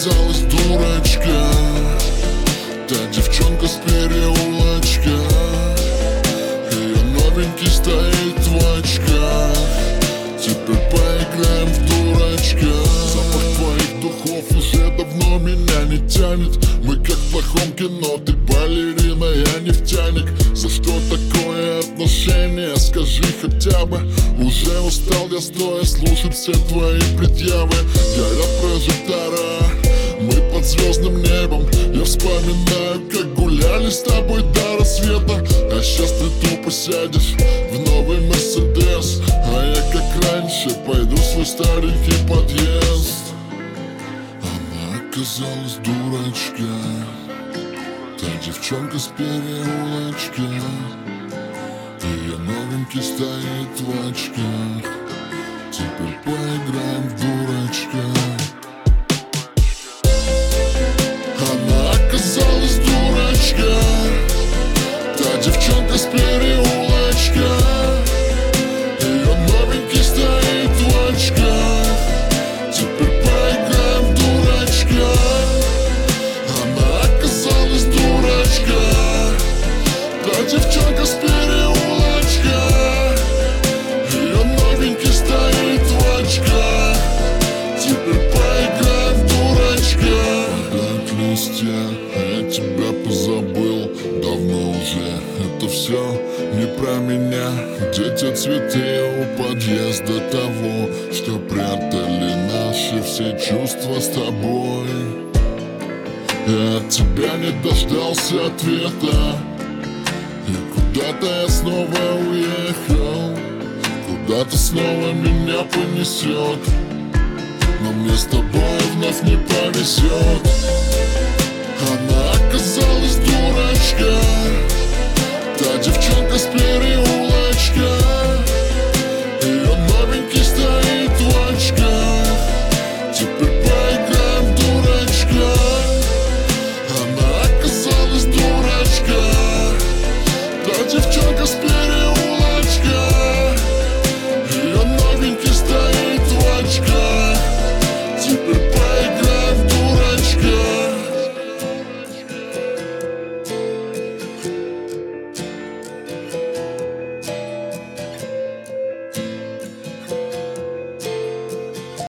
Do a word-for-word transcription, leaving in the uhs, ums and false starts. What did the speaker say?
оказалась дурочка, та девчонка с переулочка. Ее новенький стоит в очках. Теперь поиграем в дурачка. Запах твоих духов уже давно меня не тянет. Мы как в плохом кино, ты балерина, я нефтяник. За что такое отношение, скажи хотя бы. Уже устал я стоя слушать все твои предъявы. Горят прожектора, мы под звездным небом. Я вспоминаю, как гуляли с тобой до рассвета. А сейчас ты тупо сядешь в новый Мерседес, а я как раньше пойду в свой старенький подъезд. Она оказалась дурочка, та девчонка с переулочка. Ее новенький стоит в очках. Теперь поиграем в дурачка. Она оказалась дурочка, та девчонка с переулочка. Ее новенький стоит в очках. Теперь поиграем в дурачка. Она оказалась дурочка, та девчонка с переулочка. Ее новенький стоит в очках. Теперь поиграем в дурачка. Падают листья, я тебя позабыл давно уже. Это все не про меня. Где те цветы у подъезда того, что прятали наши все чувства с тобой? Я от тебя не дождался ответа, и куда-то я снова уехал. Куда-то снова меня понесет, но мне с тобой вновь не повезет. Она оказалась дурочка, та девчонка с переулочка.